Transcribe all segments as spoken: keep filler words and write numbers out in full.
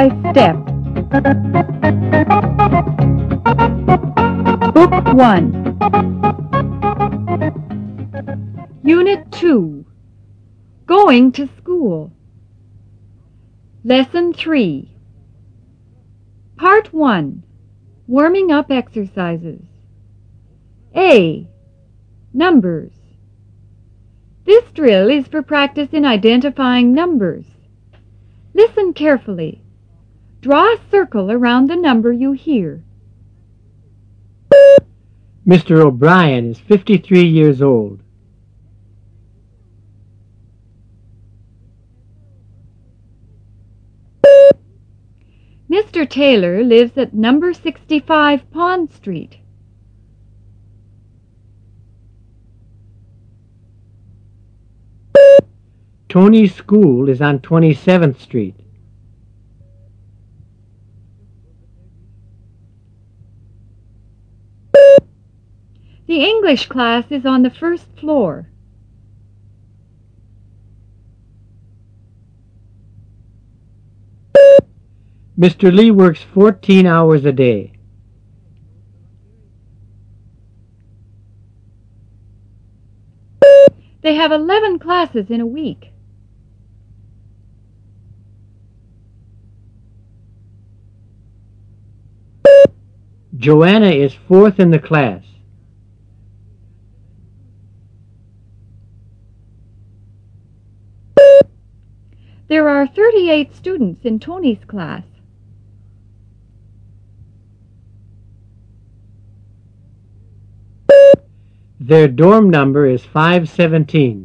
step. Book one. Unit two. Going to school. Lesson three. Part one. Warming up exercises. A. Numbers. This drill is for practice in identifying numbers. Listen carefully. Draw a circle around the number you hear. Mister O'Brien is fifty-three years old. Mister Taylor lives at number sixty-five Pond Street. Tony's school is on twenty-seventh Street. The English class is on the first floor. Mister Lee works fourteen hours a day. They have eleven classes in a week. Joanna is fourth in the class. There are thirty-eight students in Tony's class. Their dorm number is five seventeen.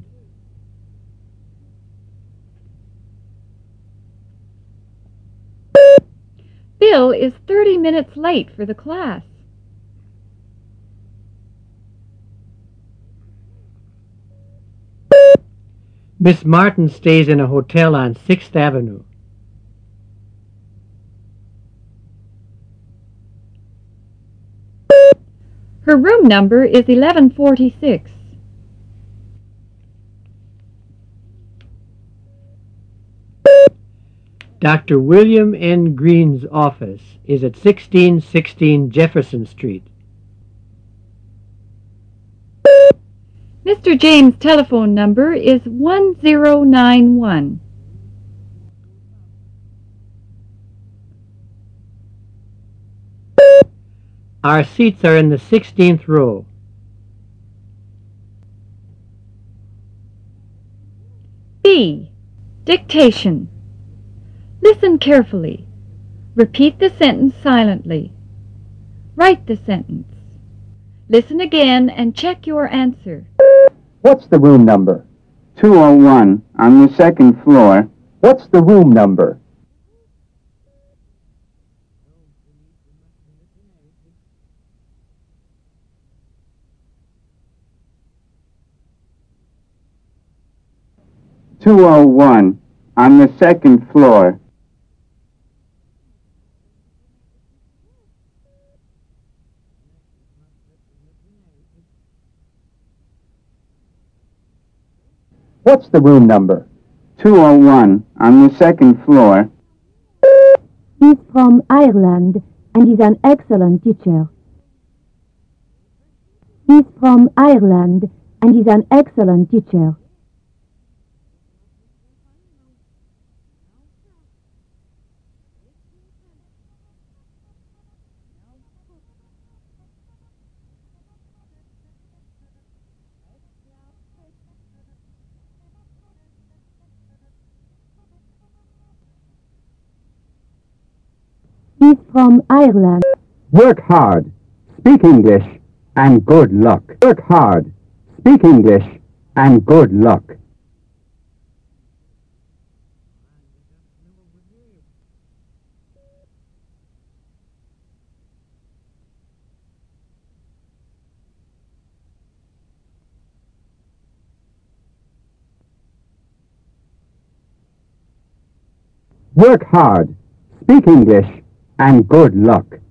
Bill is thirty minutes late for the class. Miss Martin stays in a hotel on sixth Avenue. Her room number is eleven forty-six. Doctor William N. Green's office is at sixteen sixteen Jefferson Street. Mister James' telephone number is one zero nine one. Our seats are in the sixteenth row. B. Dictation. Listen carefully. Repeat the sentence silently. Write the sentence. Listen again and check your answer. What's the room number? two oh one on the second floor. What's the room number? two oh one on the second floor. What's the room number? two oh one on the second floor. He's from Ireland and is an excellent teacher. He's from Ireland and is an excellent teacher. He's from Ireland. Work hard, speak English, and good luck. Work hard, speak English, and good luck. Work hard, speak English, and good luck.